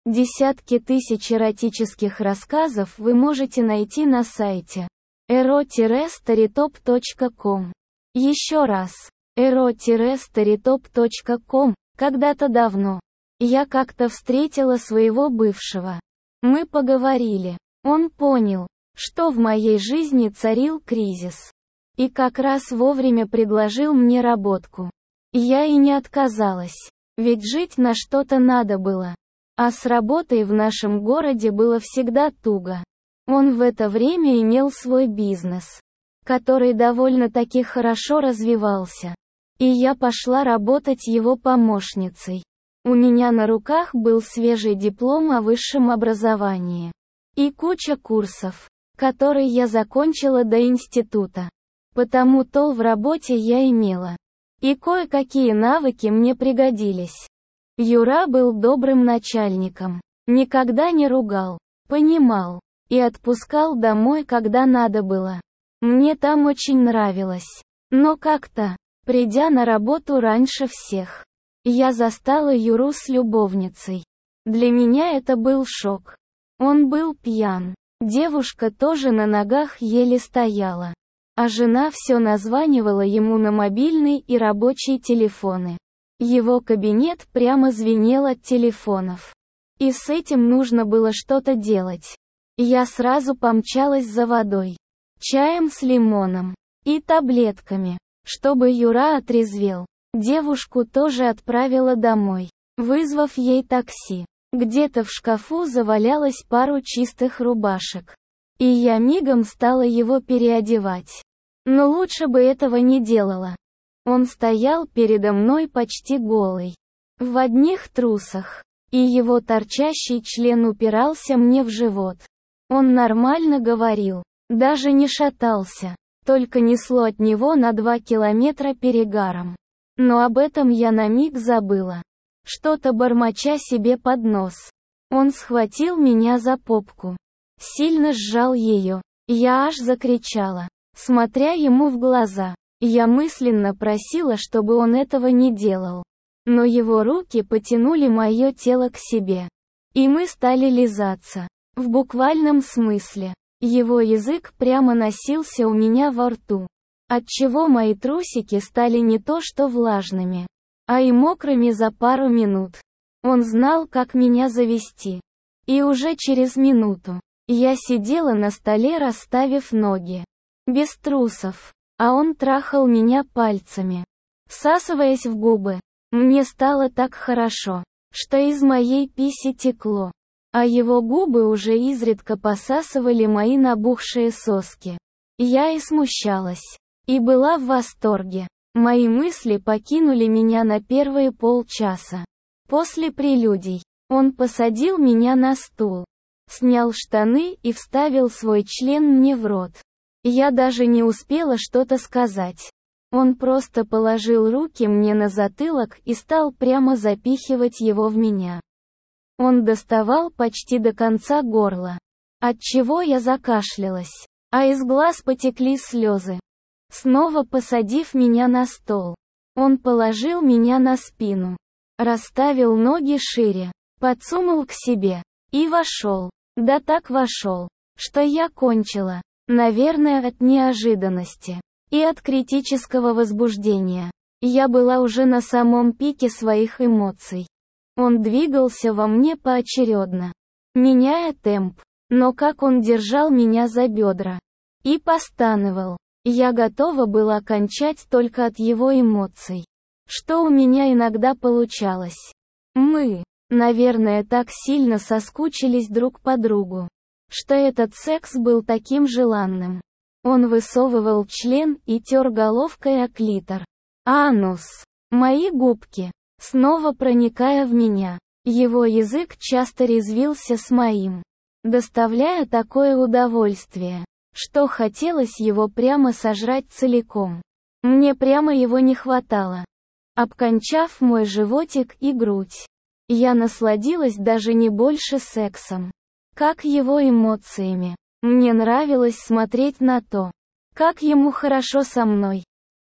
Десятки тысяч эротических рассказов вы можете найти на сайте ero-storytop.com. Еще раз. ero-storytop.com. Когда-то давно. Я как-то встретила своего бывшего. Мы поговорили. Он понял, что в моей жизни царил кризис. И как раз вовремя предложил мне работку. Я и не отказалась. Ведь жить на что-то надо было. А с работой в нашем городе было всегда туго. Он в это время имел свой бизнес, который довольно-таки хорошо развивался. И я пошла работать его помощницей. У меня на руках был свежий диплом о высшем образовании. И куча курсов, которые я закончила до института. Потому то в работе я имела. И кое-какие навыки мне пригодились. Юра был добрым начальником. Никогда не ругал, понимал. И отпускал домой, когда надо было. Мне там очень нравилось. Но как-то, придя на работу раньше всех, я застала Юру с любовницей. Для меня это был шок. Он был пьян. Девушка тоже на ногах еле стояла. А жена все названивала ему на мобильный и рабочие телефоны. Его кабинет прямо звенел от телефонов. И с этим нужно было что-то делать. Я сразу помчалась за водой, чаем с лимоном и таблетками, чтобы Юра отрезвел. Девушку тоже отправила домой, вызвав ей такси. Где-то в шкафу завалялось пару чистых рубашек. И я мигом стала его переодевать. Но лучше бы этого не делала. Он стоял передо мной почти голый, в одних трусах, и его торчащий член упирался мне в живот. Он нормально говорил, даже не шатался, только несло от него на 2 километра перегаром. Но об этом я на миг забыла. Что-то бормоча себе под нос. Он схватил меня за попку. Сильно сжал ее. Я аж закричала, смотря ему в глаза. Я мысленно просила, чтобы он этого не делал. Но его руки потянули мое тело к себе. И мы стали лизаться. В буквальном смысле. Его язык прямо носился у меня во рту. Отчего мои трусики стали не то что влажными, а и мокрыми за пару минут. Он знал, как меня завести. И уже через минуту я сидела на столе, расставив ноги. Без трусов. А он трахал меня пальцами, всасываясь в губы. Мне стало так хорошо, что из моей писи текло. А его губы уже изредка посасывали мои набухшие соски. Я и смущалась. И была в восторге. Мои мысли покинули меня на первые полчаса. После прелюдий, он посадил меня на стул, снял штаны и вставил свой член мне в рот. Я даже не успела что-то сказать. Он просто положил руки мне на затылок и стал прямо запихивать его в меня. Он доставал почти до конца горла, отчего я закашлялась, а из глаз потекли слезы. Снова посадив меня на стол, он положил меня на спину, расставил ноги шире, подсунул к себе и вошел. Да так вошел, что я кончила. Наверное, от неожиданности и от критического возбуждения. Я была уже на самом пике своих эмоций. Он двигался во мне поочередно, меняя темп, но как он держал меня за бедра и постановал. Я готова была кончать только от его эмоций. Что у меня иногда получалось. Мы, наверное, так сильно соскучились друг по другу, что этот секс был таким желанным. Он высовывал член и тер головкой о клитор. Анус. Мои губки. Снова проникая в меня. Его язык часто резвился с моим, доставляя такое удовольствие, что хотелось его прямо сожрать целиком. Мне прямо его не хватало. Обкончав мой животик и грудь, я насладилась даже не больше сексом, как его эмоциями. Мне нравилось смотреть на то, как ему хорошо со мной.